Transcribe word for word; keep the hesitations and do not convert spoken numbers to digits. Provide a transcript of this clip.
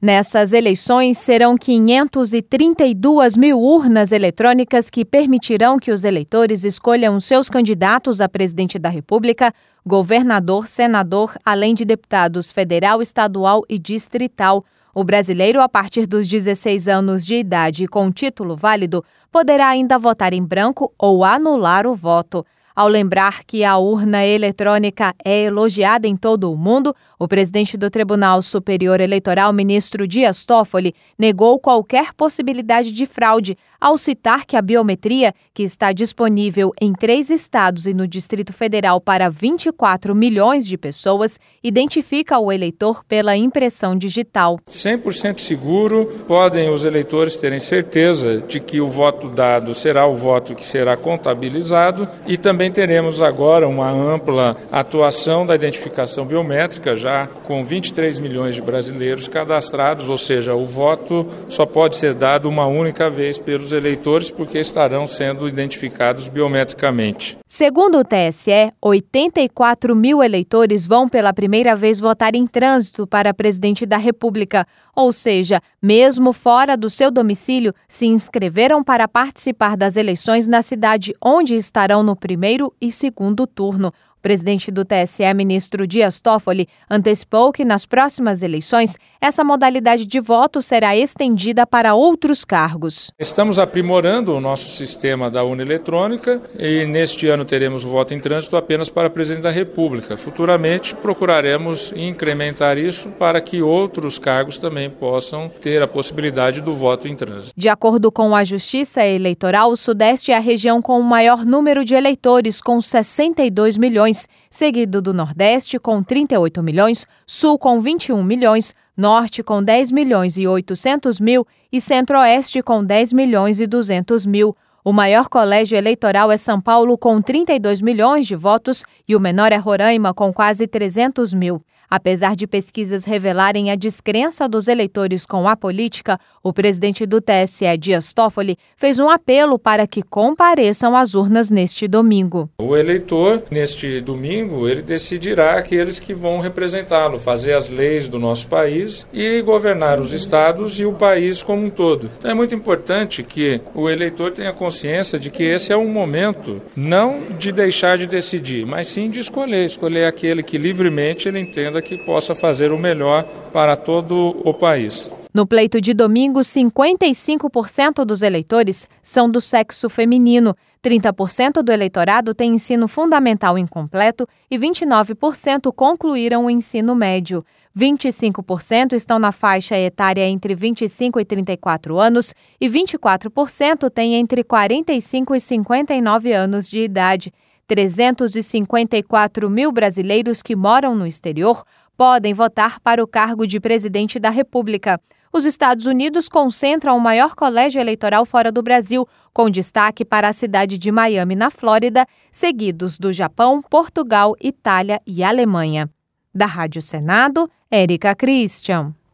Nessas eleições, serão quinhentas e trinta e duas mil urnas eletrônicas que permitirão que os eleitores escolham seus candidatos a presidente da República, governador, senador, além de deputados federal, estadual e distrital. O brasileiro, a partir dos dezesseis anos de idade e com título válido, poderá ainda votar em branco ou anular o voto. Ao lembrar que a urna eletrônica é elogiada em todo o mundo, o presidente do Tribunal Superior Eleitoral, ministro Dias Toffoli, negou qualquer possibilidade de fraude ao citar que a biometria, que está disponível em três estados e no Distrito Federal para vinte e quatro milhões de pessoas, identifica o eleitor pela impressão digital. cem por cento seguro, podem os eleitores terem certeza de que o voto dado será o voto que será contabilizado e também teremos agora uma ampla atuação da identificação biométrica, já com vinte e três milhões de brasileiros cadastrados, ou seja, o voto só pode ser dado uma única vez pelos eleitores porque estarão sendo identificados biometricamente. Segundo o T S E, oitenta e quatro mil eleitores vão pela primeira vez votar em trânsito para presidente da República, ou seja, mesmo fora do seu domicílio, se inscreveram para participar das eleições na cidade onde estarão no primeiro e segundo turno. O presidente do T S E, ministro Dias Toffoli, antecipou que nas próximas eleições essa modalidade de voto será estendida para outros cargos. Estamos aprimorando o nosso sistema da urna eletrônica e neste ano teremos o voto em trânsito apenas para presidente da República. Futuramente procuraremos incrementar isso para que outros cargos também possam ter a possibilidade do voto em trânsito. De acordo com a Justiça Eleitoral, o Sudeste é a região com o maior número de eleitores, com sessenta e dois milhões. Seguido do Nordeste, com trinta e oito milhões, Sul com vinte e um milhões, Norte com dez milhões e oitocentos mil e Centro-Oeste com dez milhões e duzentos mil. O maior colégio eleitoral é São Paulo, com trinta e dois milhões de votos, e o menor é Roraima, com quase trezentos mil. Apesar de pesquisas revelarem a descrença dos eleitores com a política, o presidente do T S E, Dias Toffoli, fez um apelo para que compareçam às urnas neste domingo. O eleitor, neste domingo, ele decidirá aqueles que vão representá-lo, fazer as leis do nosso país e governar os estados e o país como um todo. Então é muito importante que o eleitor tenha consciência de que esse é um momento não de deixar de decidir, mas sim de escolher, escolher aquele que livremente ele entenda que possa fazer o melhor para todo o país. No pleito de domingo, cinquenta e cinco por cento dos eleitores são do sexo feminino, trinta por cento do eleitorado tem ensino fundamental incompleto e vinte e nove por cento concluíram o ensino médio. vinte e cinco por cento estão na faixa etária entre vinte e cinco e trinta e quatro anos e vinte e quatro por cento têm entre quarenta e cinco e cinquenta e nove anos de idade. trezentos e cinquenta e quatro mil brasileiros que moram no exterior podem votar para o cargo de presidente da República. Os Estados Unidos concentram o maior colégio eleitoral fora do Brasil, com destaque para a cidade de Miami, na Flórida, seguidos do Japão, Portugal, Itália e Alemanha. Da Rádio Senado, Érica Christian.